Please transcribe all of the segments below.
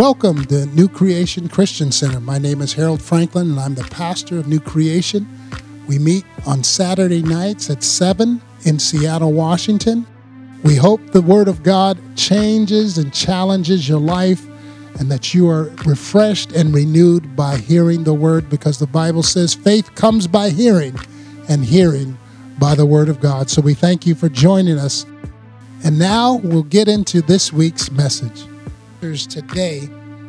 Welcome to New Creation Christian Center. My name is Harold Franklin, and I'm the pastor of New Creation. We meet on Saturday nights at 7 in Seattle, Washington. We hope the Word of God changes and challenges your life and that you are refreshed and renewed by hearing the Word, because the Bible says faith comes by hearing and hearing by the Word of God. So we thank you for joining us. And now we'll get into this week's message. Today,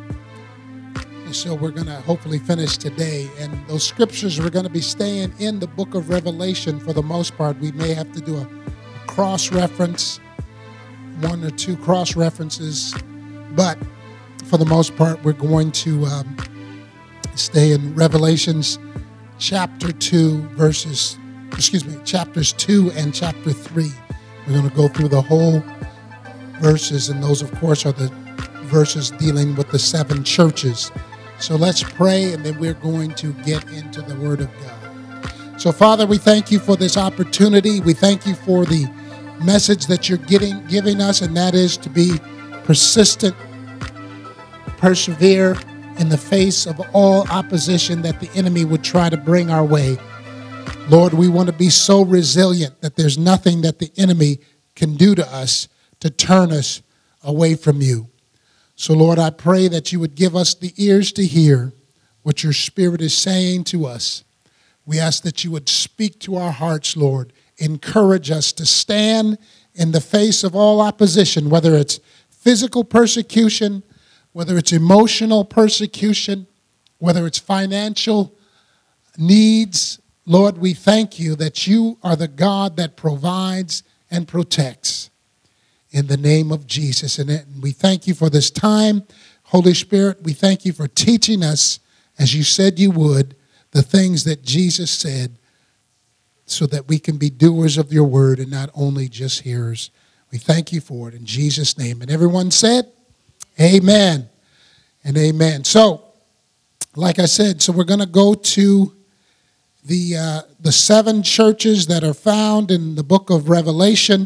so we're going to hopefully finish today, and those scriptures we're going to be staying in the book of Revelation for the most part. We may have to do a cross-reference, one or two cross-references, but for the most part we're going to stay in Revelations chapter 2 chapters 2 and chapter 3. We're going to go through the whole verses, and those of course are the verses dealing with the seven churches. So let's pray, and then we're going to get into the Word of God. So Father, we thank you for this opportunity. We thank you for the message that you're giving us, and that is to be persistent, persevere in the face of all opposition that the enemy would try to bring our way. Lord, we want to be so resilient that there's nothing that the enemy can do to us to turn us away from you. So, Lord, I pray that you would give us the ears to hear what your Spirit is saying to us. We ask that you would speak to our hearts, Lord. Encourage us to stand in the face of all opposition, whether it's physical persecution, whether it's emotional persecution, whether it's financial needs. Lord, we thank you that you are the God that provides and protects. In the name of Jesus. And we thank you for this time. Holy Spirit, we thank you for teaching us, as you said you would, the things that Jesus said, so that we can be doers of your word and not only just hearers. We thank you for it in Jesus' name. And everyone said, amen and amen. So, like I said, so we're going to go to the seven churches that are found in the book of Revelation.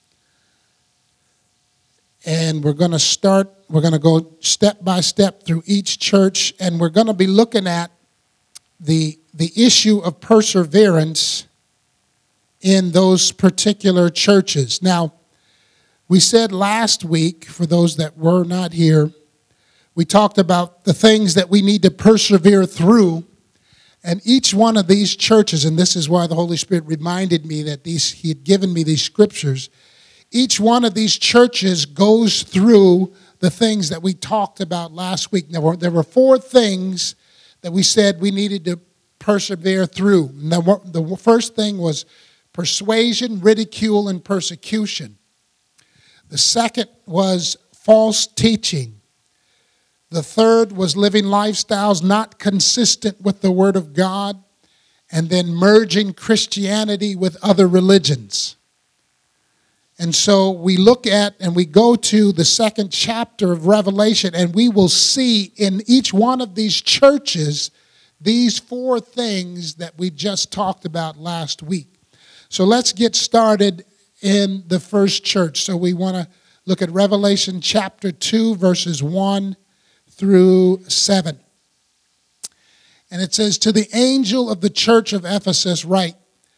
And we're going to go step by step through each church, and we're going to be looking at the issue of perseverance in those particular churches. Now, we said last week, for those that were not here, we talked about the things that we need to persevere through, and each one of these churches, and this is why the Holy Spirit reminded me that he had given me these scriptures. Each one of these churches goes through the things that we talked about last week. There were four things that we said we needed to persevere through. The first thing was persuasion, ridicule, and persecution. The second was false teaching. The third was living lifestyles not consistent with the Word of God, and then merging Christianity with other religions. And so we look at and we go to the second chapter of Revelation, and we will see in each one of these churches these four things that we just talked about last week. So let's get started in the first church. So we want to look at Revelation chapter 2, verses 1 through 7. And it says, "To the angel of the church of Ephesus write,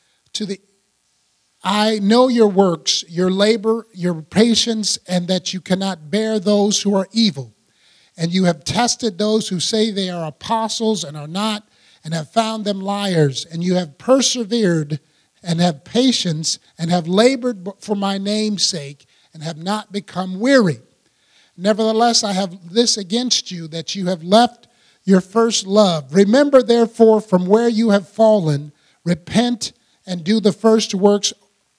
I know your works, your labor, your patience, and that you cannot bear those who are evil. And you have tested those who say they are apostles and are not, and have found them liars. And you have persevered and have patience and have labored for my name's sake and have not become weary. Nevertheless, I have this against you, that you have left your first love. Remember, therefore, from where you have fallen, repent and do the first works,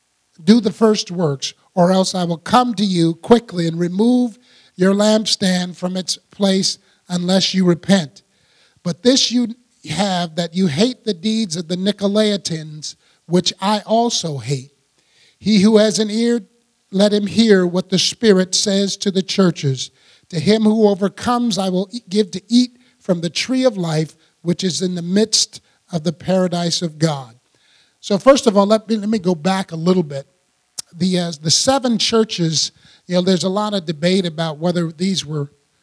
or else I will come to you quickly and remove your lampstand from its place unless you repent. But this you have, that you hate the deeds of the Nicolaitans, which I also hate. He who has an ear, let him hear what the Spirit says to the churches. To him who overcomes, I will give to eat from the tree of life, which is in the midst of the paradise of God." So first of all, let me go back a little bit. The seven churches, there's a lot of debate about whether these were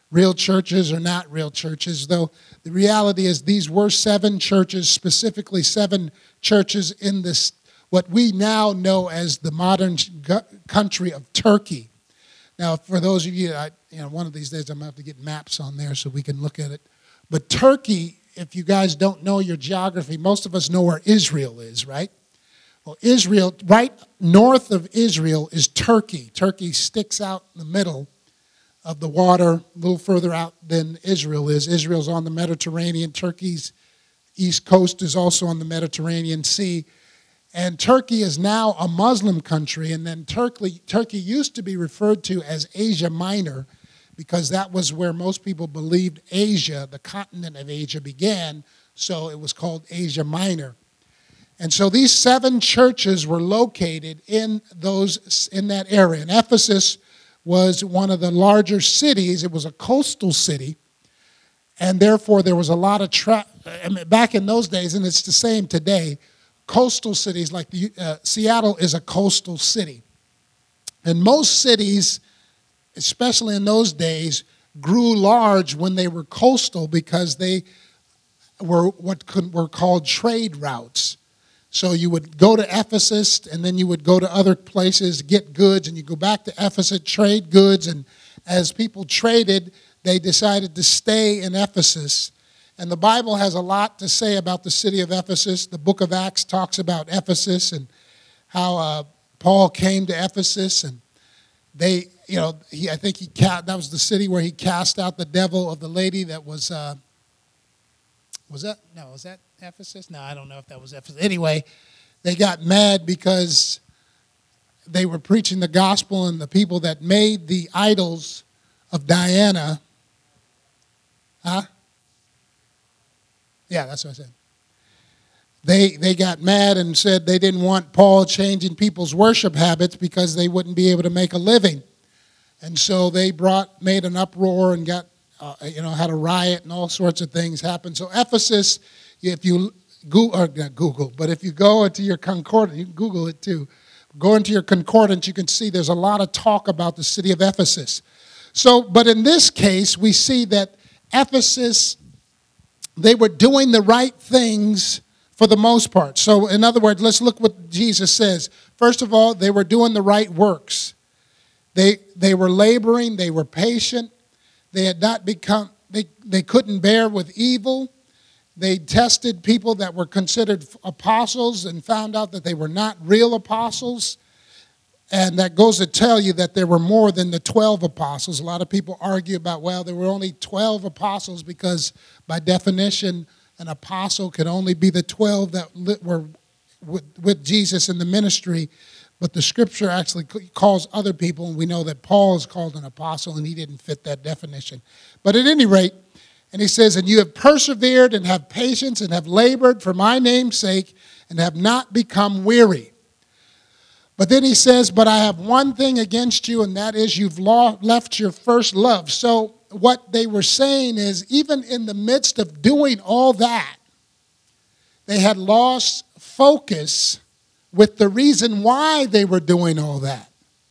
real churches or not real churches, though the reality is these were 7 churches, specifically 7 churches in this, what we now know as the modern country of Turkey. Now, for those of you, one of these days I'm going to have to get maps on there so we can look at it. But Turkey, if you guys don't know your geography, most of us know where Israel is, right? Well, Israel, right north of Israel is Turkey. Turkey sticks out in the middle of the water, a little further out than Israel is. Israel's on the Mediterranean. Turkey's east coast is also on the Mediterranean Sea. And Turkey is now a Muslim country, and then Turkey used to be referred to as Asia Minor because that was where most people believed Asia, the continent of Asia, began, so it was called Asia Minor. And so these 7 churches were located in that area. And Ephesus was one of the larger cities. It was a coastal city, and therefore there was a lot of back in those days, and it's the same today, coastal cities like Seattle is a coastal city. And most cities, especially in those days, grew large when they were coastal because they were what were called trade routes. So you would go to Ephesus, and then you would go to other places, get goods, and you go back to Ephesus, trade goods. And as people traded, they decided to stay in Ephesus. And the Bible has a lot to say about the city of Ephesus. The book of Acts talks about Ephesus and how Paul came to Ephesus. And I think that was the city where he cast out the devil of the lady that was that Ephesus? No, I don't know if that was Ephesus. Anyway, they got mad because they were preaching the gospel, and the people that made the idols of Diana, yeah, that's what I said. They got mad and said they didn't want Paul changing people's worship habits because they wouldn't be able to make a living. And so they made an uproar and got had a riot and all sorts of things happened. So Ephesus, if you if you go into your concordance, you can Google it too. Go into your concordance, you can see there's a lot of talk about the city of Ephesus. So, but in this case, we see that Ephesus, they were doing the right things for the most part. So, in other words, let's look what Jesus says. First of all, they were doing the right works. They were laboring, they were patient. They had not become, they couldn't bear with evil. They tested people that were considered apostles and found out that they were not real apostles. And that goes to tell you that there were more than the 12 apostles. A lot of people argue about, well, there were only 12 apostles because by definition, an apostle could only be the 12 that were with Jesus in the ministry. But the scripture actually calls other people, and we know that Paul is called an apostle, and he didn't fit that definition. But at any rate, and he says, and you have persevered and have patience and have labored for my name's sake and have not become weary. But then he says, but I have one thing against you, and that is you've left your first love. So what they were saying is, even in the midst of doing all that, they had lost focus with the reason why they were doing all that.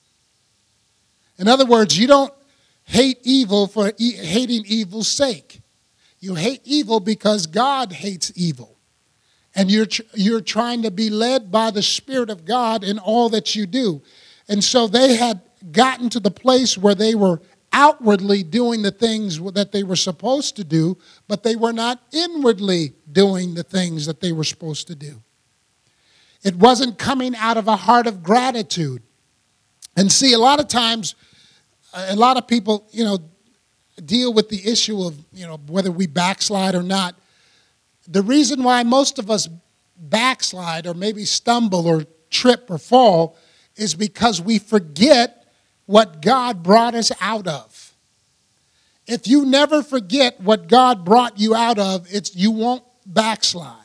In other words, you don't hate evil for hating evil's sake. You hate evil because God hates evil. And you're trying to be led by the Spirit of God in all that you do. And so they had gotten to the place where they were outwardly doing the things that they were supposed to do, but they were not inwardly doing the things that they were supposed to do. It wasn't coming out of a heart of gratitude. And see, a lot of times, a lot of people, deal with the issue of, whether we backslide or not. The reason why most of us backslide or maybe stumble or trip or fall is because we forget what God brought us out of. If you never forget what God brought you out of, you won't backslide.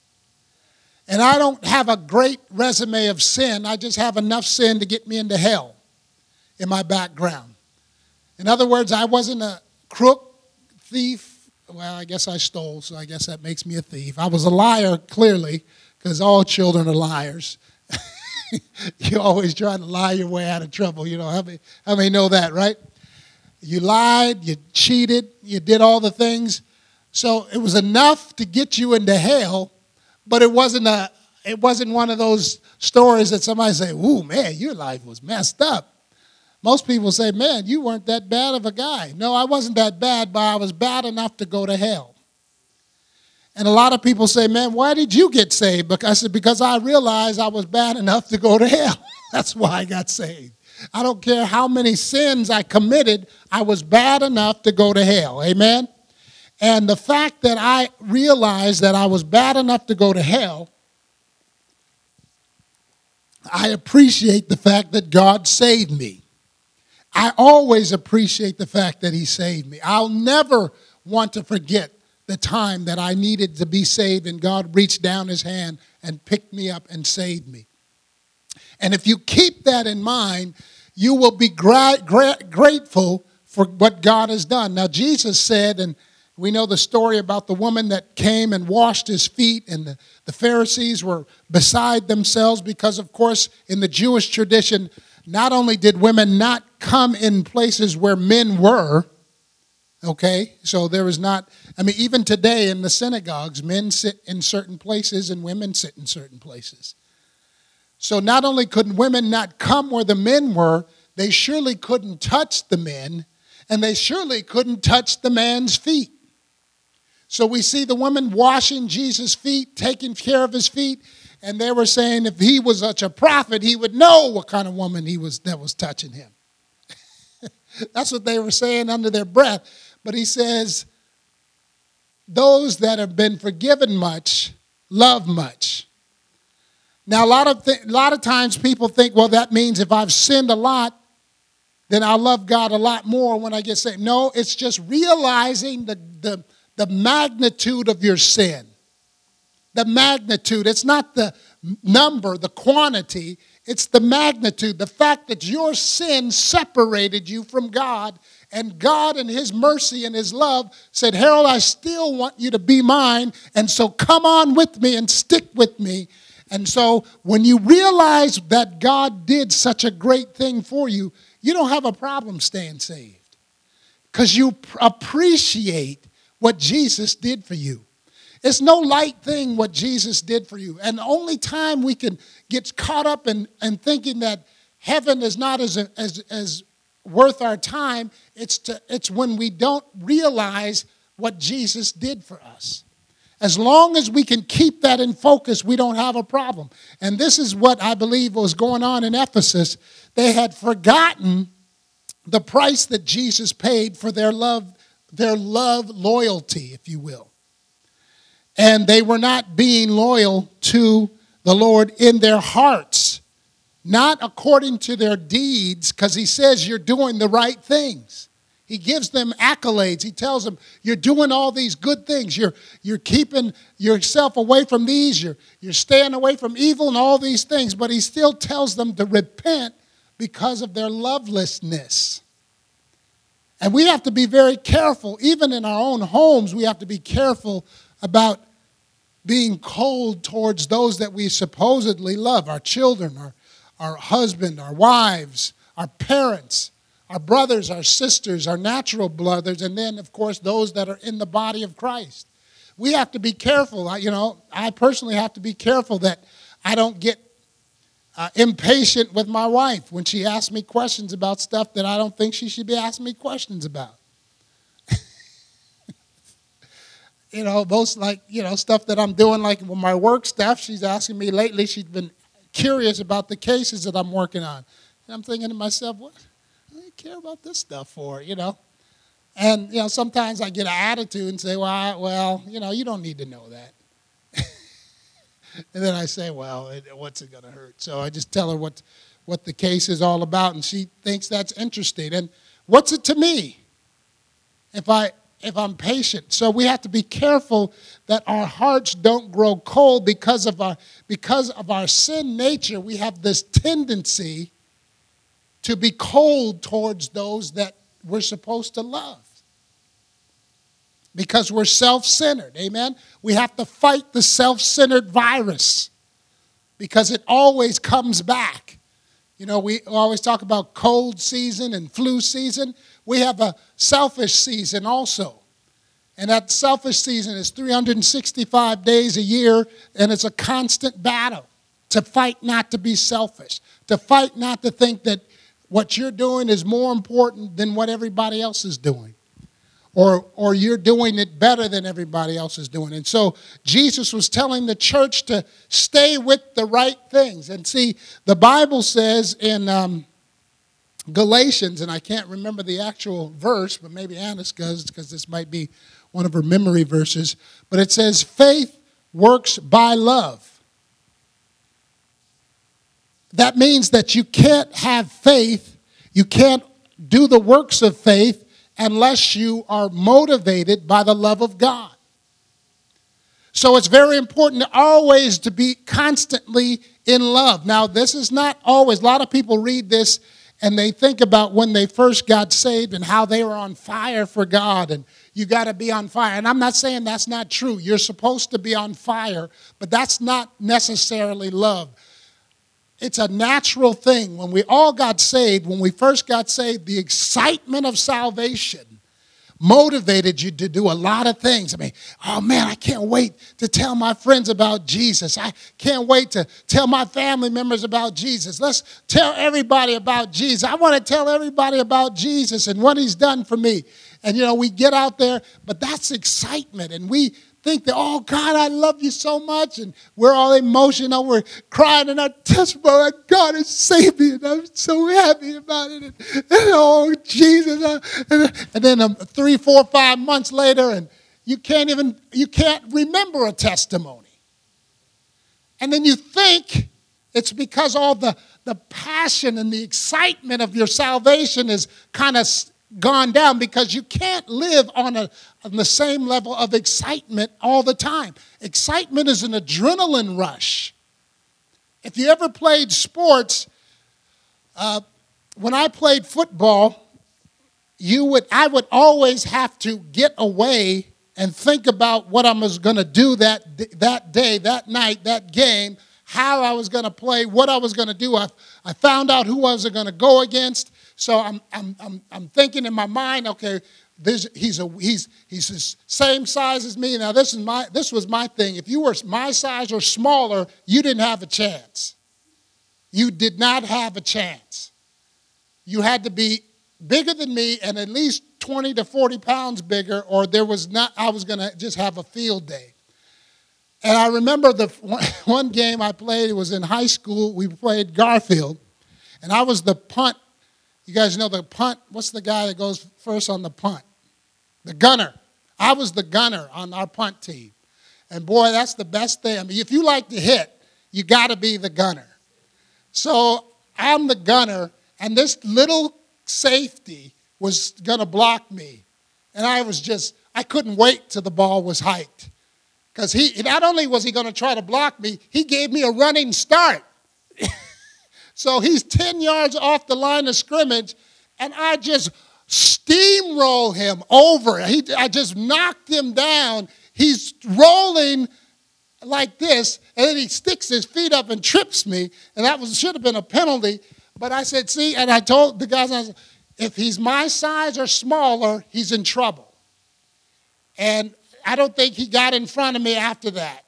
And I don't have a great resume of sin. I just have enough sin to get me into hell in my background. In other words, I wasn't a crook, thief. Well, I guess I stole, so I guess that makes me a thief. I was a liar, clearly, because all children are liars. You're always trying to lie your way out of trouble. How many know that, right? You lied, you cheated, you did all the things. So it was enough to get you into hell, but it wasn't one of those stories that somebody say, "Ooh, man, your life was messed up." Most people say, "Man, you weren't that bad of a guy." No, I wasn't that bad, but I was bad enough to go to hell. And a lot of people say, "Man, why did you get saved?" Because I realized I was bad enough to go to hell. That's why I got saved. I don't care how many sins I committed, I was bad enough to go to hell. Amen? And the fact that I realized that I was bad enough to go to hell, I appreciate the fact that God saved me. I always appreciate the fact that he saved me. I'll never want to forget the time that I needed to be saved and God reached down his hand and picked me up and saved me. And if you keep that in mind, you will be grateful for what God has done. Now, Jesus said, and we know the story about the woman that came and washed his feet, and the Pharisees were beside themselves because, of course, in the Jewish tradition, not only did women not come in places where men were, okay, so there was not, even today in the synagogues, men sit in certain places and women sit in certain places. So not only could women not come where the men were, they surely couldn't touch the men, and they surely couldn't touch the man's feet. So we see the woman washing Jesus' feet, taking care of his feet, and they were saying if he was such a prophet, he would know what kind of woman that was touching him. That's what they were saying under their breath. But he says, those that have been forgiven much, love much. Now, a lot of times people think, well, that means if I've sinned a lot, then I'll love God a lot more when I get saved. No, it's just realizing the magnitude of your sin. The magnitude. It's not the number, the quantity. It's the magnitude. The fact that your sin separated you from God, and God in his mercy and his love said, Harold, I still want you to be mine, and so come on with me and stick with me. And so when you realize that God did such a great thing for you, you don't have a problem staying saved because you appreciate what Jesus did for you. It's no light thing what Jesus did for you. And the only time we can get caught up in thinking that heaven is not as worth our time, it's when we don't realize what Jesus did for us. As long as we can keep that in focus, we don't have a problem. And this is what I believe was going on in Ephesus. They had forgotten the price that Jesus paid for their love, loyalty, if you will. And they were not being loyal to the Lord in their hearts, not according to their deeds, because he says you're doing the right things. He gives them accolades. He tells them, you're doing all these good things. You're keeping yourself away from these. You're staying away from evil and all these things. But he still tells them to repent because of their lovelessness. And we have to be very careful. Even in our own homes, we have to be careful about being cold towards those that we supposedly love, our children, our husband, our wives, our parents, our brothers, our sisters, our natural brothers, and then, of course, those that are in the body of Christ. We have to be careful. I personally have to be careful that I don't get impatient with my wife when she asks me questions about stuff that I don't think she should be asking me questions about. Stuff that I'm doing, like with my work stuff, she's asking me lately, she's been curious about the cases that I'm working on. And I'm thinking to myself, what? Care about this stuff for, And, sometimes I get an attitude and say, well, you don't need to know that. And then I say, well, what's it going to hurt? So I just tell her what the case is all about, and she thinks that's interesting. And what's it to me if I'm patient? So we have to be careful that our hearts don't grow cold because of our sin nature. We have this tendency to be cold towards those that we're supposed to love because we're self-centered, amen? We have to fight the self-centered virus because it always comes back. You know, we always talk about cold season and flu season. We have a selfish season also. And that selfish season is 365 days a year, and it's a constant battle to fight not to be selfish, to fight not to think that what you're doing is more important than what everybody else is doing, or you're doing it better than everybody else is doing. And so Jesus was telling the church to stay with the right things. And see, the Bible says in Galatians, and I can't remember the actual verse, but maybe Annis does, because this might be one of her memory verses, but it says, faith works by love. That means that you can't have faith, you can't do the works of faith unless you are motivated by the love of God. So it's very important to always to be constantly in love. Now, this is not always, a lot of people read this and they think about when they first got saved and how they were on fire for God, and you got to be on fire. And I'm not saying that's not true. You're supposed to be on fire, but that's not necessarily love. It's a natural thing. When we all got saved, when we first got saved, the excitement of salvation motivated you to do a lot of things. I mean, oh man, I can't wait to tell my friends about Jesus. I can't wait to tell my family members about Jesus. Let's tell everybody about Jesus. I want to tell everybody about Jesus and what he's done for me. And, you know, we get out there, but that's excitement. And we think that, oh, God, I love you so much. And we're all emotional. We're crying in our testimony. God has saved me, and I'm so happy about it. And oh, Jesus. And then 3, 4, 5 months later, and you can't remember a testimony. And then you think it's because all the passion and the excitement of your salvation is kind of gone down, because you can't live on the same level of excitement all the time. Excitement is an adrenaline rush. If you ever played sports, when I played football, I would always have to get away and think about what I was going to do that day, that night, that game, how I was going to play, what I was going to do. I found out who I was going to go against. So I'm thinking in my mind, okay, he's the same size as me. Now this was my thing. If you were my size or smaller, you didn't have a chance. You did not have a chance. You had to be bigger than me and at least 20 to 40 pounds bigger, or I was going to just have a field day. And I remember the one game I played, it was in high school. We played Garfield, and I was the punt. You guys know the punt. What's the guy that goes first on the punt? The gunner. I was the gunner on our punt team. And boy, that's the best thing. I mean, if you like to hit, you got to be the gunner. So I'm the gunner, and this little safety was going to block me. And I couldn't wait till the ball was hiked. Because not only was he going to try to block me, he gave me a running start. So he's 10 yards off the line of scrimmage, and I just steamroll him over. I just knocked him down. He's rolling like this, and then he sticks his feet up and trips me, and should have been a penalty. But I said, see, and I told the guys, if he's my size or smaller, he's in trouble. And I don't think he got in front of me after that.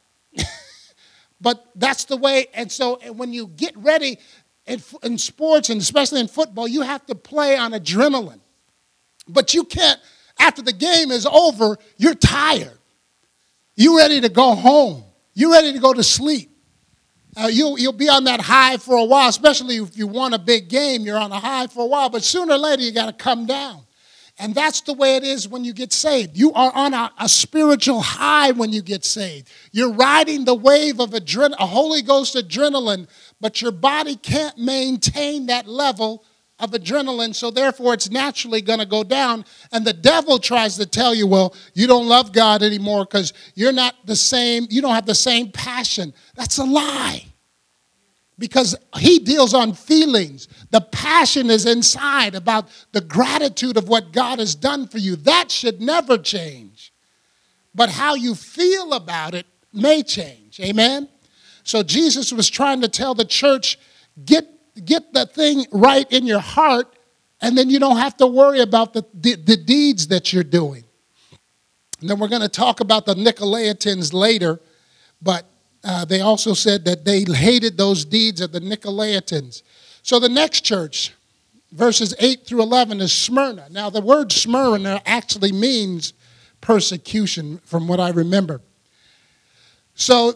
But that's the way, and so when you get ready in sports, and especially in football, you have to play on adrenaline. But you can't, after the game is over, you're tired. You're ready to go home. You're ready to go to sleep. You'll be on that high for a while, especially if you won a big game, you're on a high for a while, but sooner or later you got to come down. And that's the way it is when you get saved. You are on a spiritual high when you get saved. You're riding the wave of a Holy Ghost adrenaline, but your body can't maintain that level of adrenaline, so therefore it's naturally going to go down. And the devil tries to tell you, well, you don't love God anymore because you're not the same, you don't have the same passion. That's a lie. Because he deals on feelings. The passion is inside about the gratitude of what God has done for you. That should never change. But how you feel about it may change. Amen? So Jesus was trying to tell the church, get the thing right in your heart, and then you don't have to worry about the deeds that you're doing. And then we're going to talk about the Nicolaitans later, but they also said that they hated those deeds of the Nicolaitans. So the next church, verses 8 through 11, is Smyrna. Now, the word Smyrna actually means persecution, from what I remember. So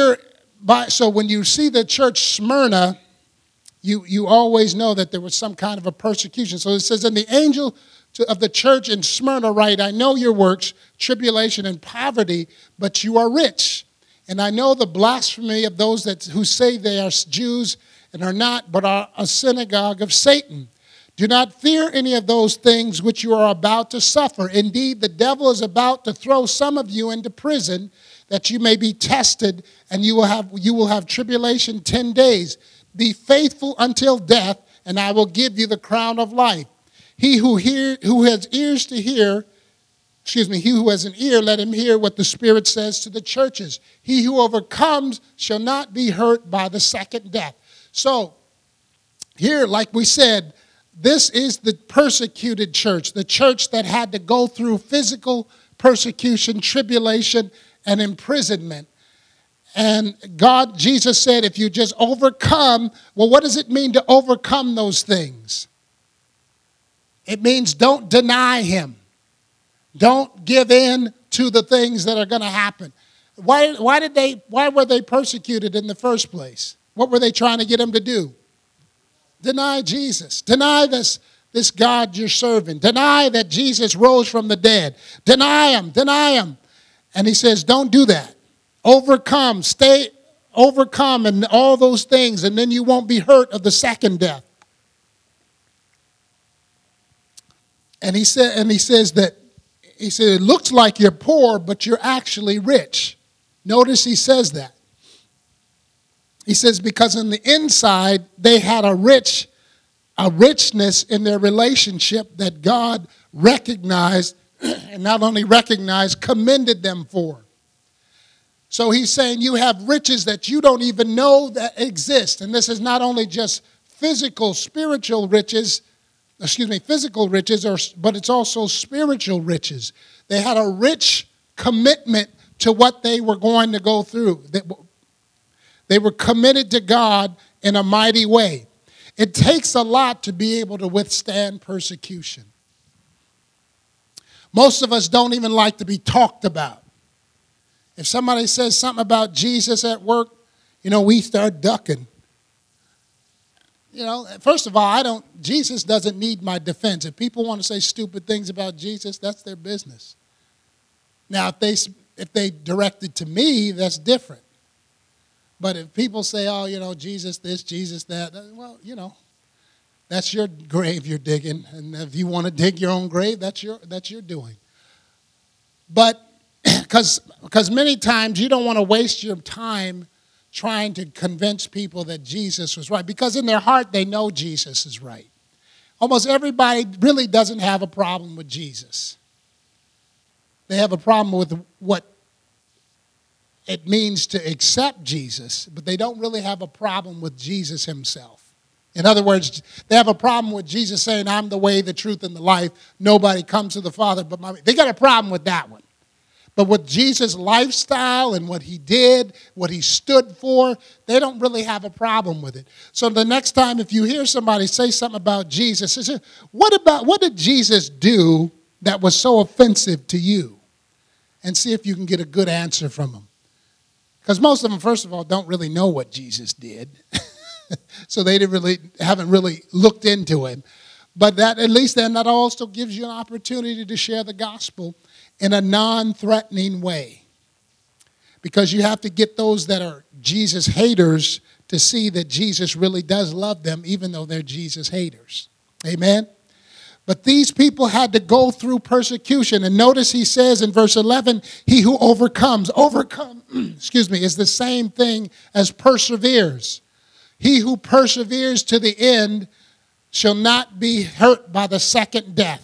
when you see the church Smyrna, you always know that there was some kind of a persecution. So it says, and the angel of the church in Smyrna write, I know your works, tribulation and poverty, but you are rich. And I know the blasphemy of those who say they are Jews and are not, but are a synagogue of Satan. Do not fear any of those things which you are about to suffer. Indeed, the devil is about to throw some of you into prison, that you may be tested, and you will have tribulation 10 days. Be faithful until death, and I will give you the crown of life. He who has ears to hear, he who has an ear, let him hear what the Spirit says to the churches. He who overcomes shall not be hurt by the second death. So, here, like we said, this is the persecuted church, the church that had to go through physical persecution, tribulation, and imprisonment. And Jesus said, if you just overcome, well, what does it mean to overcome those things? It means don't deny him. Don't give in to the things that are going to happen. Why were they persecuted in the first place? What were they trying to get him to do? Deny Jesus. Deny this God you're serving. Deny that Jesus rose from the dead. Deny him. Deny him. And he says, don't do that. Overcome. Overcome and all those things, and then you won't be hurt of the second death. And he said, it looks like you're poor, but you're actually rich. Notice he says that. He says, because in the inside, they had a richness in their relationship that God recognized, and not only recognized, commended them for. So he's saying you have riches that you don't even know that exist. And this is not only just physical riches, but it's also spiritual riches. They had a rich commitment to what they were going to go through. They were committed to God in a mighty way. It takes a lot to be able to withstand persecution. Most of us don't even like to be talked about. If somebody says something about Jesus at work, we start ducking. First of all, Jesus doesn't need my defense. If people want to say stupid things about Jesus, that's their business. Now, if they direct it to me, that's different. But if people say, Jesus this, Jesus that, well, that's your grave you're digging. And if you want to dig your own grave, that's your doing. But because many times you don't want to waste your time trying to convince people that Jesus was right, because in their heart they know Jesus is right. Almost everybody really doesn't have a problem with Jesus. They have a problem with what it means to accept Jesus, but they don't really have a problem with Jesus himself. In other words, they have a problem with Jesus saying, I'm the way, the truth, and the life. Nobody comes to the Father but by me. They got a problem with that one. But with Jesus' lifestyle and what he did, what he stood for, they don't really have a problem with it. So the next time if you hear somebody say something about Jesus, say, what did Jesus do that was so offensive to you? And see if you can get a good answer from them. Because most of them, first of all, don't really know what Jesus did. So they haven't really looked into him. But that also gives you an opportunity to share the gospel in a non-threatening way. Because you have to get those that are Jesus haters to see that Jesus really does love them, even though they're Jesus haters. Amen? But these people had to go through persecution. And notice he says in verse 11, he who overcomes, is the same thing as perseveres. He who perseveres to the end shall not be hurt by the second death.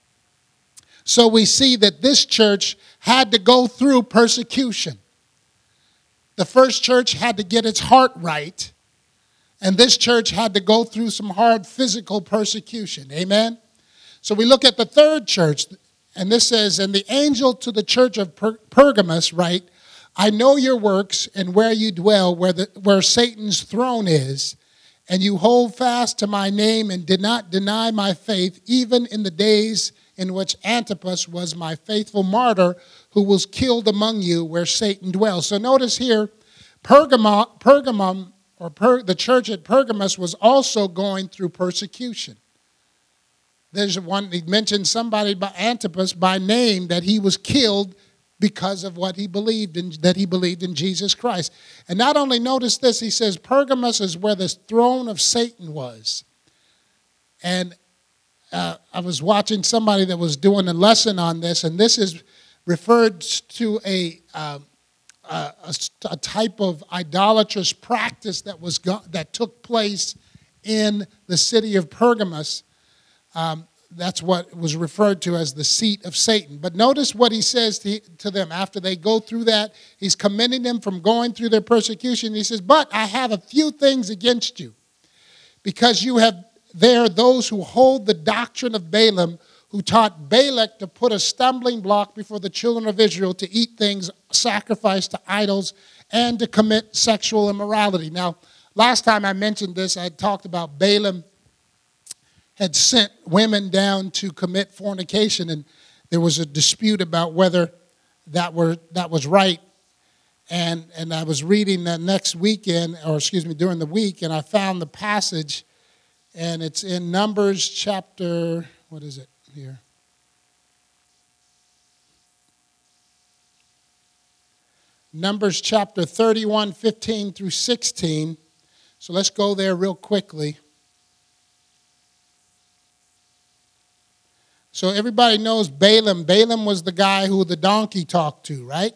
So we see that this church had to go through persecution. The first church had to get its heart right, And this church had to go through some hard physical persecution. Amen? So we look at the third church, and this says, and the angel to the church of Pergamos write, I know your works and where you dwell, where Satan's throne is, and you hold fast to my name and did not deny my faith, even in the days in which Antipas was my faithful martyr, who was killed among you where Satan dwells. So notice here, Pergamum, the church at Pergamos was also going through persecution. There's one, he mentioned somebody by Antipas by name that he was killed because of what he believed in, that he believed in Jesus Christ. And not only notice this, he says Pergamos is where the throne of Satan was. And I was watching somebody that was doing a lesson on this, and this is referred to a type of idolatrous practice that took place in the city of Pergamos. That's what was referred to as the seat of Satan. But notice what he says to them after they go through that. He's commending them from going through their persecution. He says, but I have a few things against you, because you have there those who hold the doctrine of Balaam, who taught Balak to put a stumbling block before the children of Israel to eat things sacrificed to idols and to commit sexual immorality. Now, last time I mentioned this, I talked about Balaam had sent women down to commit fornication, and there was a dispute about whether that was right. And I was reading that during the week, and I found the passage, and it's in Numbers chapter, what is it here? Numbers chapter 31, 15 through 16. So let's go there real quickly. So everybody knows Balaam. Balaam was the guy who the donkey talked to, right?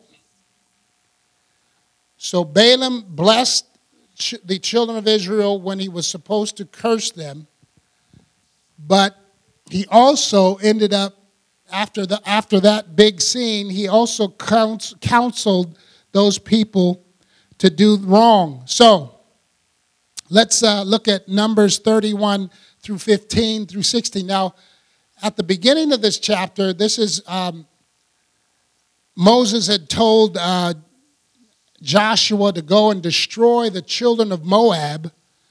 So Balaam blessed the children of Israel when he was supposed to curse them. But he also ended up, after that big scene, he also counseled those people to do wrong. So let's look at Numbers 31 through 15 through 16. Now, at the beginning of this chapter, this is Moses had told Joshua to go and destroy the children of Moab.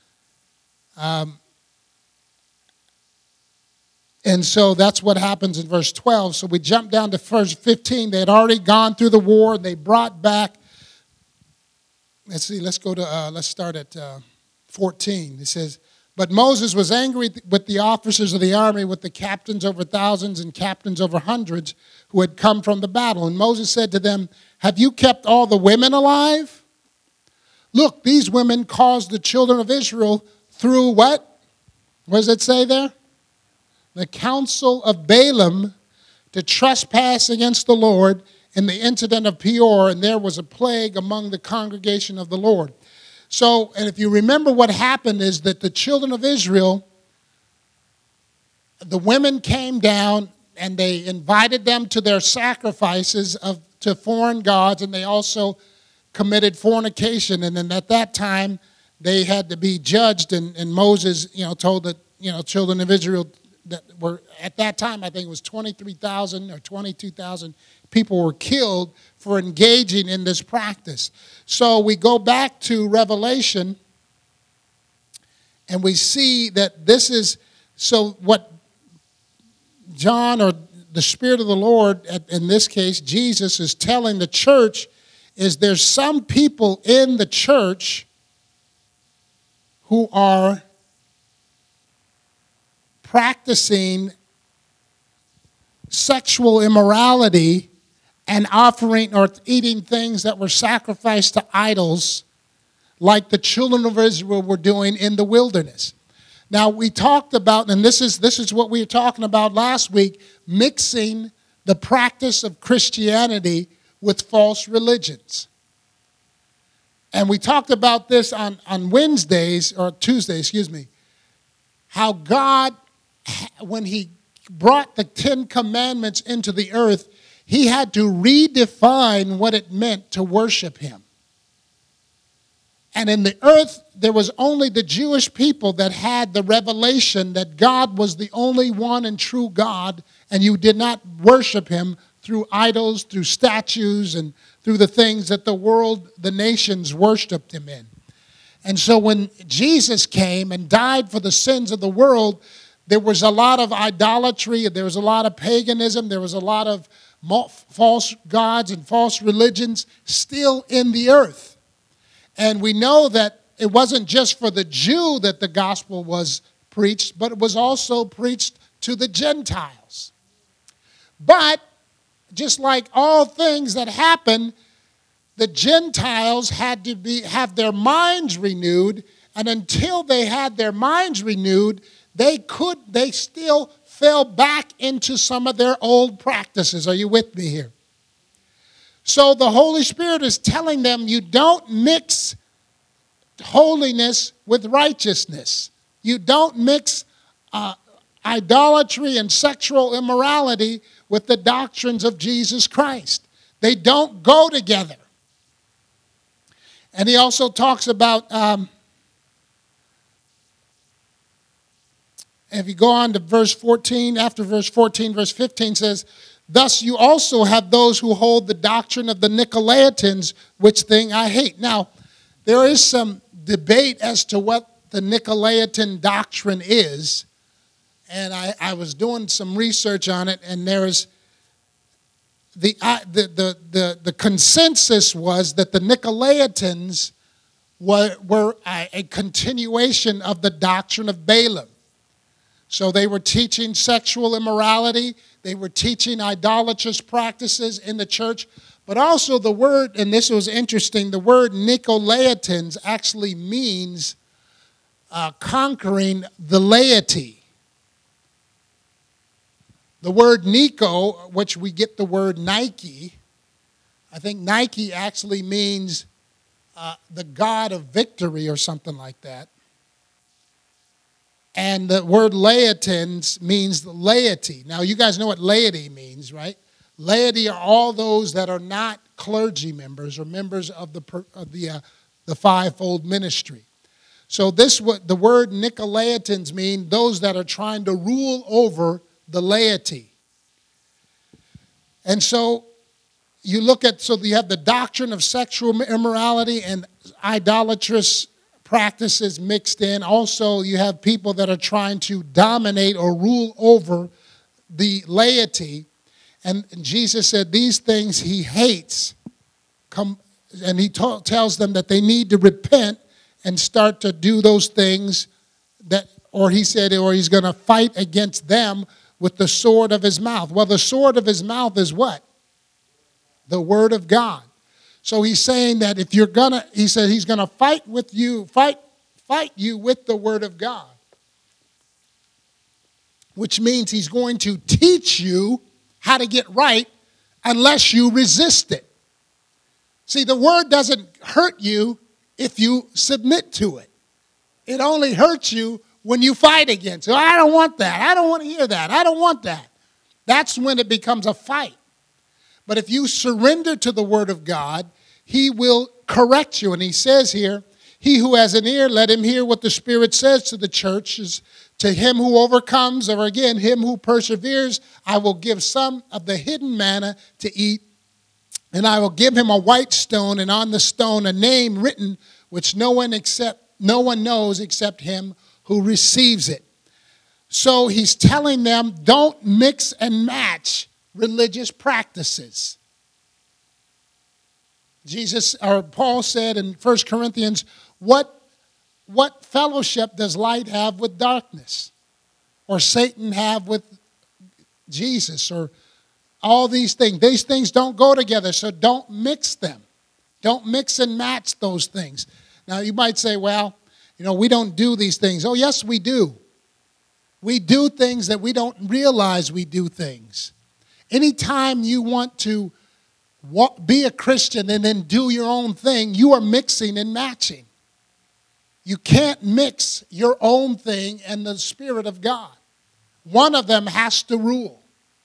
And so that's what happens in verse 12. So we jump down to verse 15. They had already gone through the war. They brought back, let's start at 14. It says, but Moses was angry with the officers of the army, with the captains over thousands and captains over hundreds who had come from the battle. And Moses said to them, have you kept all the women alive? Look, these women caused the children of Israel through what? What does it say there? The counsel of Balaam to trespass against the Lord in the incident of Peor, and there was a plague among the congregation of the Lord. So, and if you remember what happened is that the children of Israel, the women came down and they invited them to their sacrifices to foreign gods, and they also committed fornication. And then at that time, they had to be judged, and Moses, told the children of Israel that were, at that time, I think it was 23,000 or 22,000 people were killed for engaging in this practice. So we go back to Revelation, and we see that this is, so what John, or the Spirit of the Lord, in this case Jesus, is telling the church is there's some people in the church who are practicing sexual immorality and offering or eating things that were sacrificed to idols, like the children of Israel were doing in the wilderness. Now, we talked about, and this is what we were talking about last week, mixing the practice of Christianity with false religions. And we talked about this on Wednesdays, or Tuesdays, how God, when he brought the 10 Commandments into the earth, he had to redefine what it meant to worship him. And in the earth, there was only the Jewish people that had the revelation that God was the only one and true God, and you did not worship him through idols, through statues, and through the things that the world, the nations worshiped him in. And so when Jesus came and died for the sins of the world, there was a lot of idolatry, there was a lot of paganism, there was a lot of false gods and false religions still in the earth. And we know that it wasn't just for the Jew that the gospel was preached, but it was also preached to the Gentiles. But just like all things that happen, the Gentiles had to have their minds renewed, and until they had their minds renewed, they still fell back into some of their old practices. Are you with me here? So the Holy Spirit is telling them, you don't mix holiness with righteousness. You don't mix idolatry and sexual immorality with the doctrines of Jesus Christ. They don't go together. And he also talks about, if you go on to verse 14, after verse 14, verse 15 says, thus you also have those who hold the doctrine of the Nicolaitans, which thing I hate. Now, there is some debate as to what the Nicolaitan doctrine is, and I was doing some research on it, and there is the consensus was that the Nicolaitans were a continuation of the doctrine of Balaam. So they were teaching sexual immorality. They were teaching idolatrous practices in the church. But also the word, and this was interesting, the word Nicolaitans actually means conquering the laity. The word Nico, which we get the word Nike, I think Nike actually means the God of victory or something like that. And the word Laitans means laity. Now, you guys know what laity means, right? Laity are all those that are not clergy members or members of the fivefold ministry. So the word Nicolaitans mean those that are trying to rule over the laity. And so you look at, so you have the doctrine of sexual immorality and idolatrous practices mixed in. Also, you have people that are trying to dominate or rule over the laity. And Jesus said these things he hates. And he tells them that they need to repent and start to do those things or he's going to fight against them with the sword of his mouth. Well, the sword of his mouth is what? The word of God. So he's saying that if you're he said he's going to fight you with the word of God. Which means he's going to teach you how to get right unless you resist it. See, the word doesn't hurt you if you submit to it. It only hurts you when you fight against it. I don't want that. I don't want to hear that. I don't want that. That's when it becomes a fight. But if you surrender to the word of God, he will correct you. And he says here, he who has an ear, let him hear what the Spirit says to the churches. To him who overcomes, or again, him who perseveres, I will give some of the hidden manna to eat. And I will give him a white stone, and on the stone a name written, which no one knows except him who receives it. So he's telling them, don't mix and match religious practices. Paul said in 1 Corinthians, what fellowship does light have with darkness? Or Satan have with Jesus? Or all these things. These things don't go together, so don't mix them. Don't mix and match those things. Now, you might say, well, we don't do these things. Oh, yes, we do. We do things that we don't realize we do things. Anytime you want to be a Christian and then do your own thing, you are mixing and matching. You can't mix your own thing and the Spirit of God. One of them has to rule.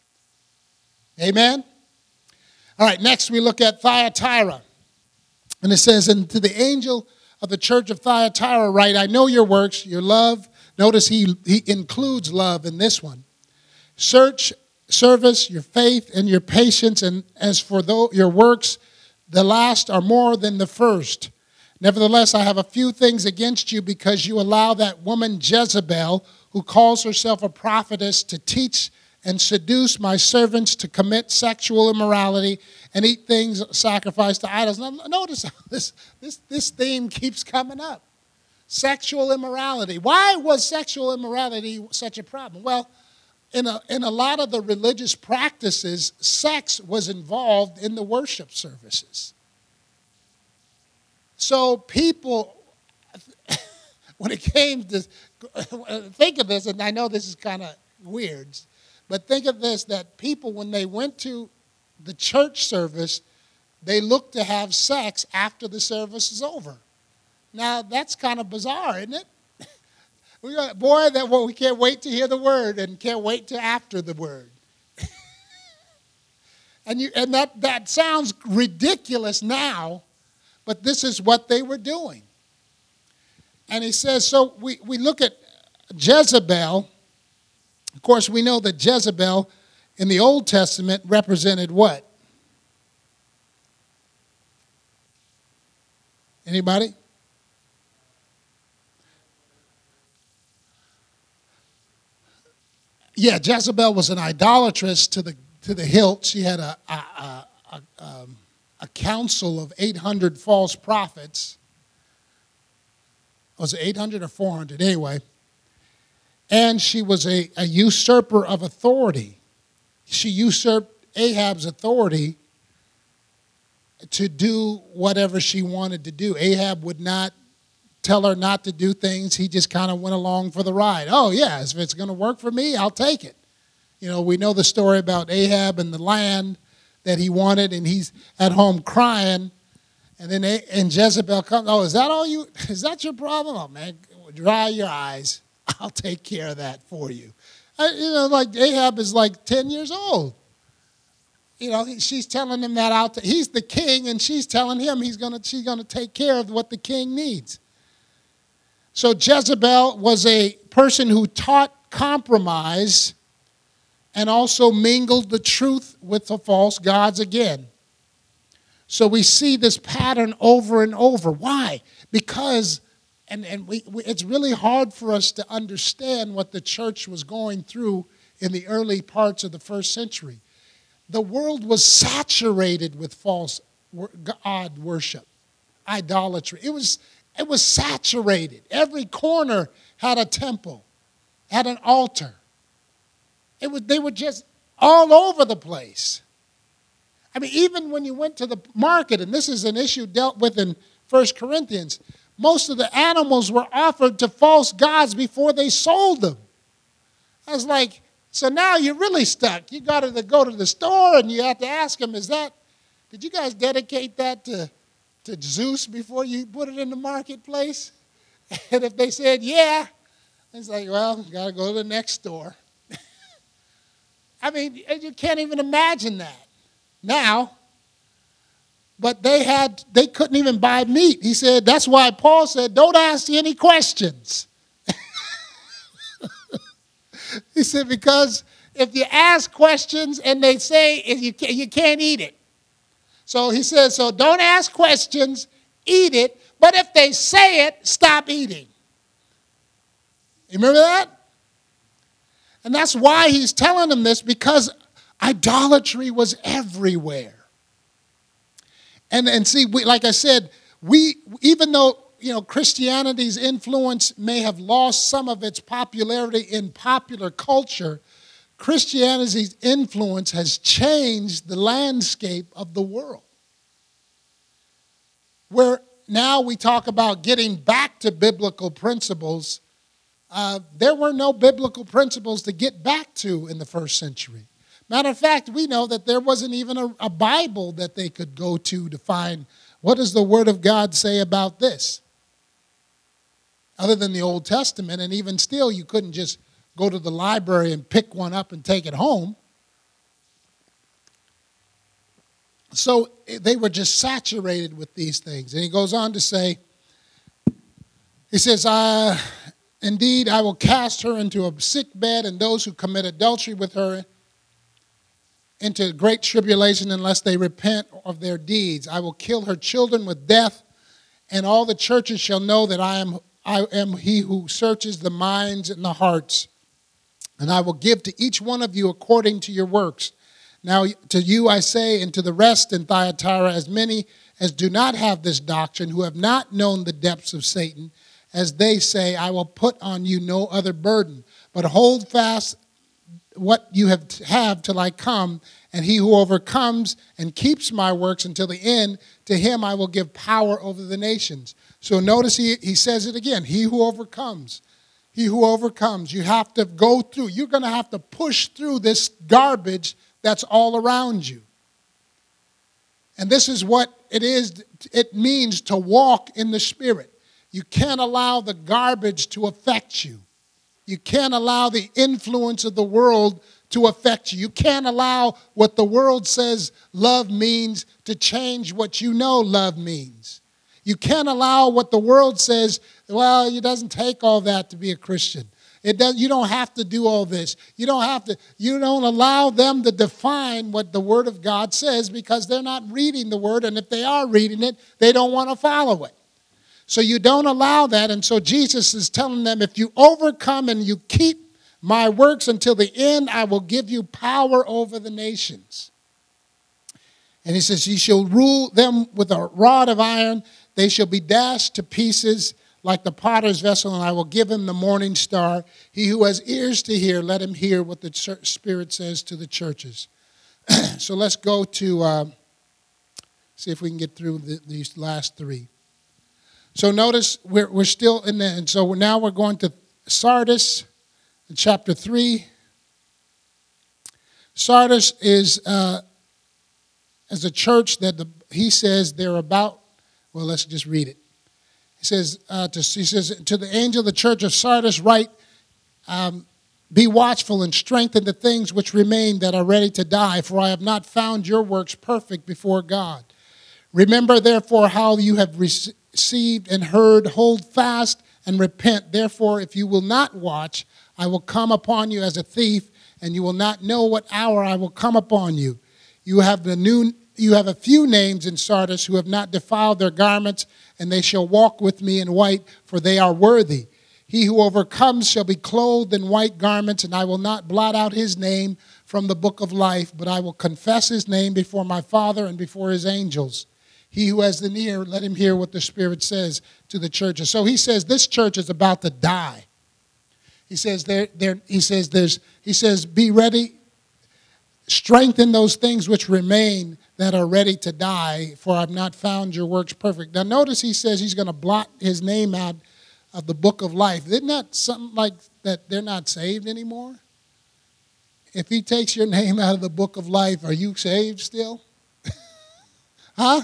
Amen? All right, next we look at Thyatira. And it says, and to the angel of the church of Thyatira write, I know your works, your love. Notice he includes love in this one. Search, service, your faith, and your patience. And as for your works, the last are more than the first. Nevertheless, I have a few things against you because you allow that woman Jezebel, who calls herself a prophetess, to teach and seduce my servants to commit sexual immorality and eat things sacrificed to idols. Now, notice how this theme keeps coming up. Sexual immorality. Why was sexual immorality such a problem? Well, in a lot of the religious practices, sex was involved in the worship services. So people, when it came to, think of this, and I know this is kind of weird, but think of this, that people, when they went to the church service, they looked to have sex after the service is over. Now, that's kind of bizarre, isn't it? We can't wait to hear the word and can't wait to after the word. and that sounds ridiculous now, but this is what they were doing. And he says, so we look at Jezebel. Of course, we know that Jezebel in the Old Testament represented what? Anybody? Yeah, Jezebel was an idolatress to the hilt. She had a council of 800 false prophets. Was it 800 or 400? Anyway. And she was a usurper of authority. She usurped Ahab's authority to do whatever she wanted to do. Ahab would not tell her not to do things. He just kind of went along for the ride. Oh, yeah, if it's going to work for me, I'll take it. You know, we know the story about Ahab and the land that he wanted, and he's at home crying. And then and Jezebel comes, oh, is that your problem? Oh, man, dry your eyes. I'll take care of that for you. Like Ahab is like 10 years old. You know, she's telling him that he's the king, and she's telling him she's going to take care of what the king needs. So Jezebel was a person who taught compromise and also mingled the truth with the false gods again. So we see this pattern over and over. Why? Because, it's really hard for us to understand what the church was going through in the early parts of the first century. The world was saturated with false God worship, idolatry. It was saturated. Every corner had a temple, had an altar. They were just all over the place. I mean, even when you went to the market, and this is an issue dealt with in 1 Corinthians, most of the animals were offered to false gods before they sold them. I was like, so now you're really stuck. You got to go to the store and you have to ask them, did you guys dedicate that to Zeus before you put it in the marketplace? And if they said, yeah, it's like, well, got to go to the next store. I mean, you can't even imagine that now. But they couldn't even buy meat. He said, that's why Paul said, don't ask any questions. He said, because if you ask questions and they say you can't eat it. So he says, so don't ask questions, eat it, but if they say it, stop eating. You remember that? And that's why he's telling them this, because idolatry was everywhere. And see, like I said, even though Christianity's influence may have lost some of its popularity in popular culture, Christianity's influence has changed the landscape of the world. Where now we talk about getting back to biblical principles, there were no biblical principles to get back to in the first century. Matter of fact, we know that there wasn't even a Bible that they could go to find what does the Word of God say about this, other than the Old Testament. And even still, you couldn't just go to the library and pick one up and take it home. So they were just saturated with these things. And he goes on to say, He says, indeed, I will cast her into a sick bed, and those who commit adultery with her into great tribulation unless they repent of their deeds. I will kill her children with death, and all the churches shall know that I am he who searches the minds and the hearts. And I will give to each one of you according to your works. Now to you I say, and to the rest in Thyatira, as many as do not have this doctrine, who have not known the depths of Satan, as they say, I will put on you no other burden, but hold fast what you have till I come, and he who overcomes and keeps my works until the end, to him I will give power over the nations. So notice he says it again, he who overcomes. He who overcomes, you have to go through. You're going to have to push through this garbage that's all around you. And this is what it means to walk in the Spirit. You can't allow the garbage to affect you. You can't allow the influence of the world to affect you. You can't allow what the world says love means to change what you know love means. You can't allow what the world says, well, it doesn't take all that to be a Christian. You don't have to do all this. You don't allow them to define what the Word of God says, because they're not reading the Word, and if they are reading it, they don't want to follow it. So you don't allow that, and so Jesus is telling them, if you overcome and you keep my works until the end, I will give you power over the nations. And he says, ye shall rule them with a rod of iron. They shall be dashed to pieces like the potter's vessel, and I will give him the morning star. He who has ears to hear, let him hear what the Spirit says to the churches. So let's go to, see if we can get through these last three. So notice we're still in there, and so now we're going to Sardis in chapter 3. Sardis is as a church that he says they're about. Well, let's just read it. He says to the angel of the church of Sardis write, be watchful and strengthen the things which remain that are ready to die, for I have not found your works perfect before God. Remember therefore how you have received and heard, hold fast and repent. Therefore, if you will not watch, I will come upon you as a thief, and you will not know what hour I will come upon you. You have a few names in Sardis who have not defiled their garments, and they shall walk with me in white, for they are worthy. He who overcomes shall be clothed in white garments, and I will not blot out his name from the book of life, but I will confess his name before my Father and before his angels. He who has an ear, let him hear what the Spirit says to the churches. So he says this church is about to die. He says be ready, strengthen those things which remain that are ready to die, for I've not found your works perfect. Now notice he says he's going to blot his name out of the book of life. Isn't that something like that they're not saved anymore? If he takes your name out of the book of life, are you saved still? Huh?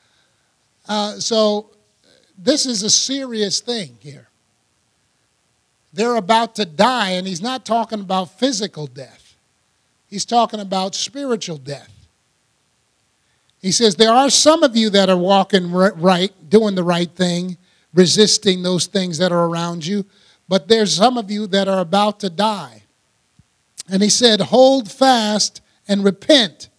So this is a serious thing here. They're about to die, and he's not talking about physical death. He's talking about spiritual death. He says, there are some of you that are walking right, doing the right thing, resisting those things that are around you, but there's some of you that are about to die. And he said, hold fast and repent.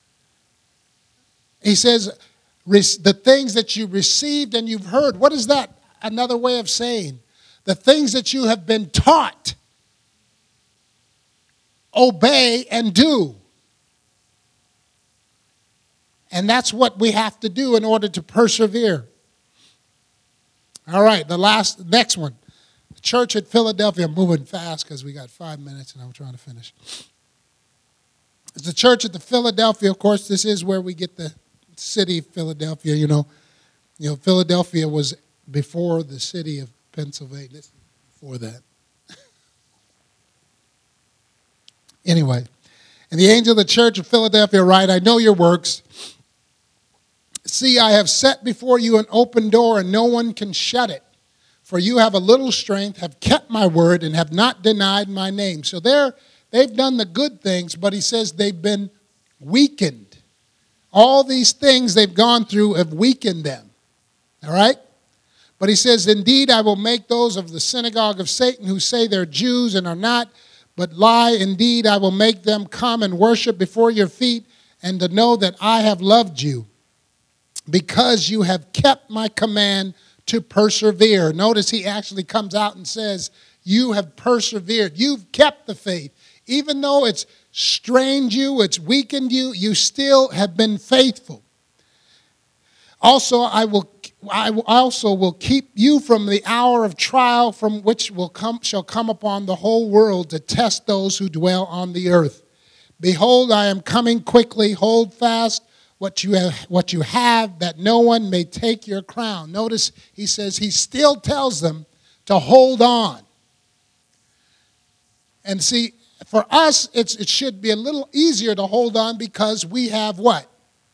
He says, the things that you received and you've heard. What is that? Another way of saying, the things that you have been taught, obey and do. And that's what we have to do in order to persevere. All right, next one. The church at Philadelphia. I'm moving fast because we got 5 minutes and I'm trying to finish. It's the church at the Philadelphia. Of course, this is where we get the city of Philadelphia. You know, Philadelphia was before the city of Pennsylvania. This is before that. Anyway, and the angel of the church of Philadelphia write, I know your works. See, I have set before you an open door, and no one can shut it. For you have a little strength, have kept my word, and have not denied my name. So they've done the good things, but he says they've been weakened. All these things they've gone through have weakened them. All right? But he says, indeed, I will make those of the synagogue of Satan who say they're Jews and are not, but lie. Indeed, I will make them come and worship before your feet, and to know that I have loved you, because you have kept my command to persevere. Notice he actually comes out and says, you have persevered. You've kept the faith. Even though it's strained you, it's weakened you, you still have been faithful. Also, I also will keep you from the hour of trial from which shall come upon the whole world to test those who dwell on the earth. Behold, I am coming quickly. Hold fast what you have, that no one may take your crown. Notice he says he still tells them to hold on. And see, for us, it should be a little easier to hold on because we have what?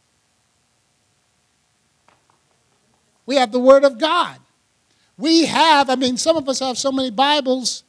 We have the Word of God. Some of us have so many Bibles,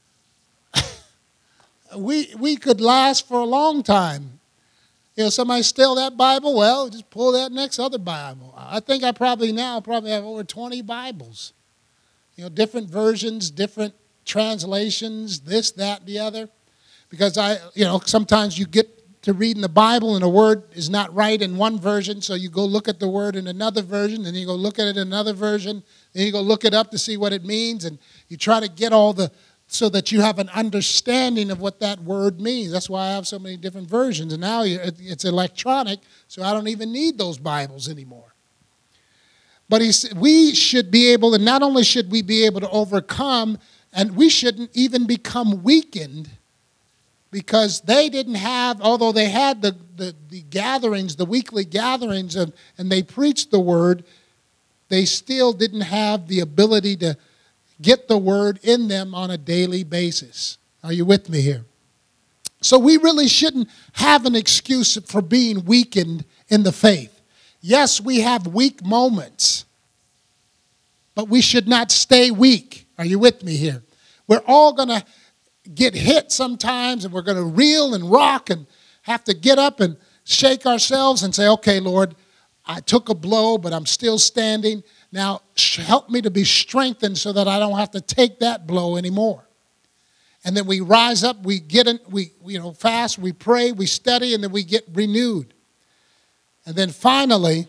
we could last for a long time. Somebody steal that Bible, well, just pull that next other Bible. I think I probably have over 20 Bibles. Different versions, different translations, this, that, the other. Because sometimes you get to reading the Bible and a word is not right in one version, so you go look at the word in another version, then you go look at it in another version, then you go look it up to see what it means, and you try to get so that you have an understanding of what that word means. That's why I have so many different versions, and now it's electronic, so I don't even need those Bibles anymore. But we should be able, and not only should we be able to overcome, and we shouldn't even become weakened, because they didn't have, although they had the gatherings, the weekly gatherings, and they preached the word, they still didn't have the ability to get the word in them on a daily basis. Are you with me here? So we really shouldn't have an excuse for being weakened in the faith. Yes, we have weak moments, but we should not stay weak. Are you with me here? We're all going to get hit sometimes, and we're going to reel and rock and have to get up and shake ourselves and say, okay, Lord, I took a blow, but I'm still standing. Now, help me to be strengthened so that I don't have to take that blow anymore. And then we rise up, we get in, we fast, we pray, we study, and then we get renewed. And then finally,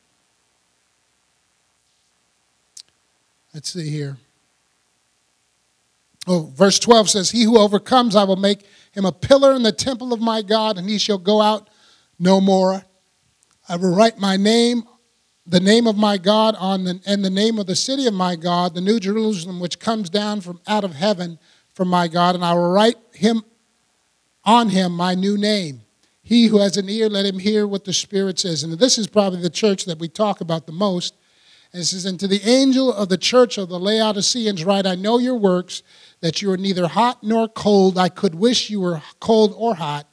let's see here. Verse 12 says, he who overcomes, I will make him a pillar in the temple of my God, and he shall go out no more. I will write my name, the name of my God, and the name of the city of my God, the new Jerusalem, which comes down from out of heaven from my God, and I will write on him my new name. He who has an ear, let him hear what the Spirit says. And this is probably the church that we talk about the most. And it says, and to the angel of the church of the Laodiceans write, I know your works, that you are neither hot nor cold. I could wish you were cold or hot.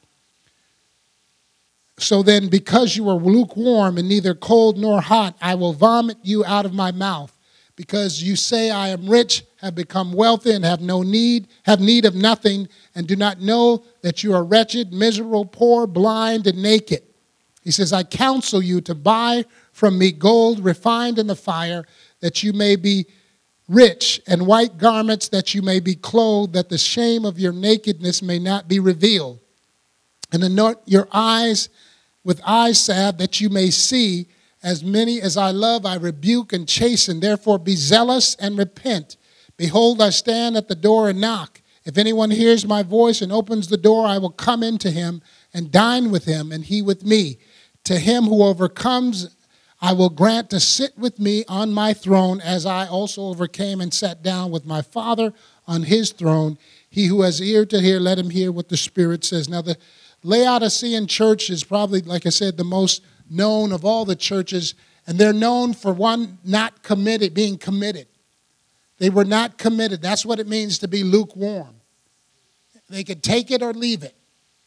So then, because you are lukewarm and neither cold nor hot, I will vomit you out of my mouth. Because you say, I am rich, have become wealthy, and have need of nothing, and do not know that you are wretched, miserable, poor, blind, and naked. He says, I counsel you to buy from me gold refined in the fire, that you may be rich, and white garments that you may be clothed, that the shame of your nakedness may not be revealed. And anoint your eyes with eye salve, that you may see. As many as I love, I rebuke and chasten. Therefore be zealous and repent. Behold, I stand at the door and knock. If anyone hears my voice and opens the door, I will come into him and dine with him, and he with me. To him who overcomes, I will grant to sit with me on my throne, as I also overcame and sat down with my Father on his throne. He who has ear to hear, let him hear what the Spirit says. Now, the Laodicean church is probably, like I said, the most known of all the churches, and they're known for not committed, being committed. They were not committed. That's what it means to be lukewarm. They could take it or leave it.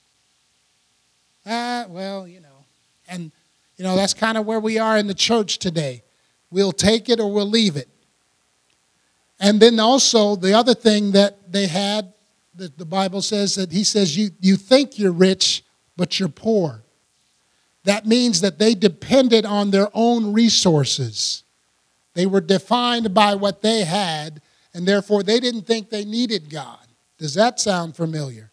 And that's kind of where we are in the church today. We'll take it or we'll leave it. And then also the other thing that they had, that the Bible says, that he says you think you're rich, but you're poor. That means that they depended on their own resources. They were defined by what they had, and therefore they didn't think they needed God. Does that sound familiar?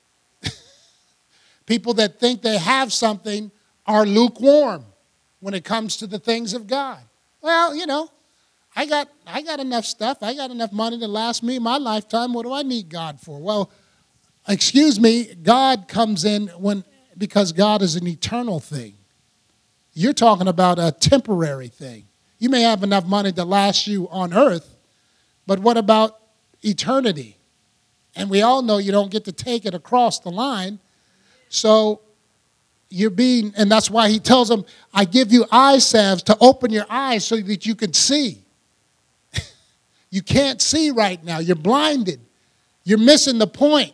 People that think they have something are lukewarm when it comes to the things of God. Well, I got enough stuff. I got enough money to last me my lifetime. What do I need God for? Well, excuse me, God comes in because God is an eternal thing. You're talking about a temporary thing. You may have enough money to last you on earth, but what about eternity? And we all know you don't get to take it across the line. So and that's why he tells them, I give you eye salves to open your eyes so that you can see. You can't see right now. You're blinded. You're missing the point.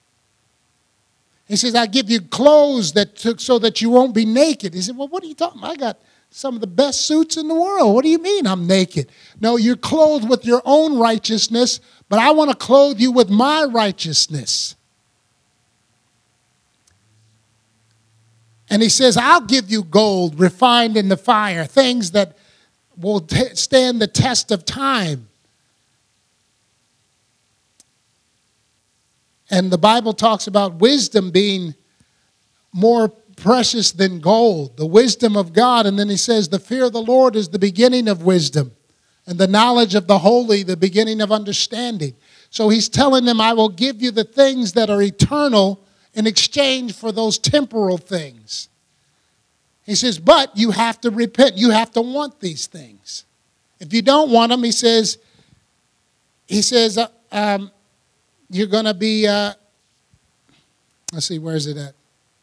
He says, I give you clothes so that you won't be naked. He said, well, what are you talking about? I got some of the best suits in the world. What do you mean I'm naked? No, you're clothed with your own righteousness, but I want to clothe you with my righteousness. And he says, I'll give you gold refined in the fire, things that will stand the test of time. And the Bible talks about wisdom being more precious than gold, the wisdom of God. And then he says, the fear of the Lord is the beginning of wisdom, and the knowledge of the holy, the beginning of understanding. So he's telling them, I will give you the things that are eternal in exchange for those temporal things. He says, but you have to repent. You have to want these things. If you don't want them, he says, you're going to be, let's see, where is it at?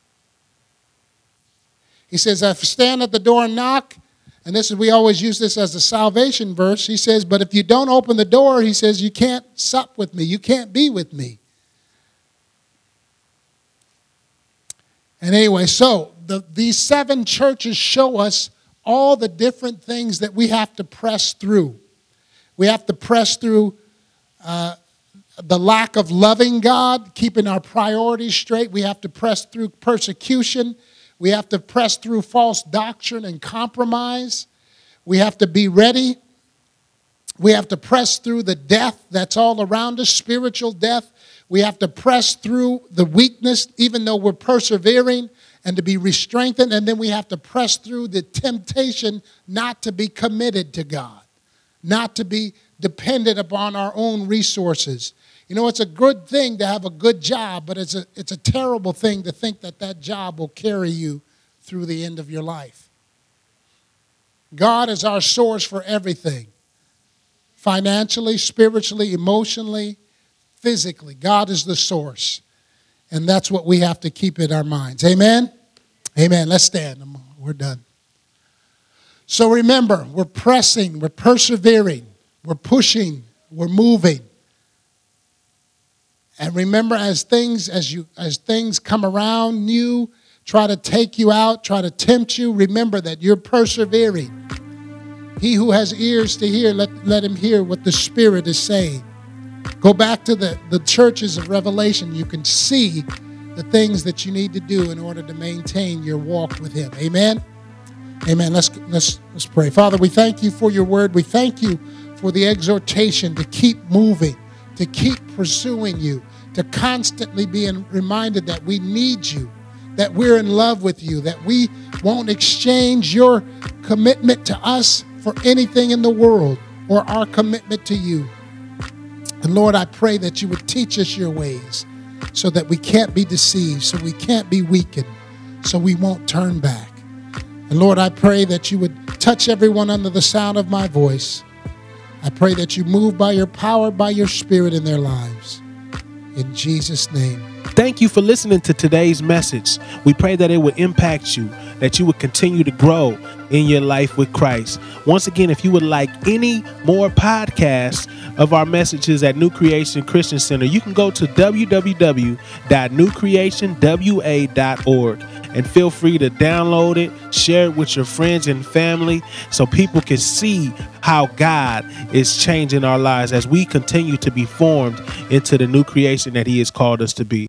He says, I stand at the door and knock. And we always use this as a salvation verse. He says, but if you don't open the door, he says, you can't sup with me. You can't be with me. And anyway, so these 7 churches show us all the different things that we have to press through. We have to press through the lack of loving God, keeping our priorities straight. We have to press through persecution. We have to press through false doctrine and compromise. We have to be ready. We have to press through the death that's all around us, spiritual death. We have to press through the weakness, even though we're persevering, and to be strengthened. And then we have to press through the temptation not to be committed to God, not to be dependent upon our own resources. It's a good thing to have a good job, but it's a terrible thing to think that job will carry you through the end of your life. God is our source for everything. Financially, spiritually, emotionally, physically. God is the source. And that's what we have to keep in our minds. Amen? Amen. Let's stand. We're done. So remember, we're pressing, we're persevering, we're pushing, we're moving. And remember, as things come around you, try to take you out, try to tempt you, remember that you're persevering. He who has ears to hear, let him hear what the Spirit is saying. Go back to the churches of Revelation. You can see the things that you need to do in order to maintain your walk with him. Amen? Amen. Let's pray. Father, we thank you for your word. We thank you for the exhortation to keep moving, to keep pursuing you, to constantly be reminded that we need you, that we're in love with you, that we won't exchange your commitment to us for anything in the world or our commitment to you. And Lord, I pray that you would teach us your ways so that we can't be deceived, so we can't be weakened, so we won't turn back. And Lord, I pray that you would touch everyone under the sound of my voice. I pray that you move by your power, by your Spirit in their lives. In Jesus' name. Thank you for listening to today's message. We pray that it would impact you, that you would continue to grow in your life with Christ. Once again, if you would like any more podcasts of our messages at New Creation Christian Center, you can go to www.newcreationwa.org and feel free to download it, share it with your friends and family so people can see how God is changing our lives as we continue to be formed into the new creation that he has called us to be.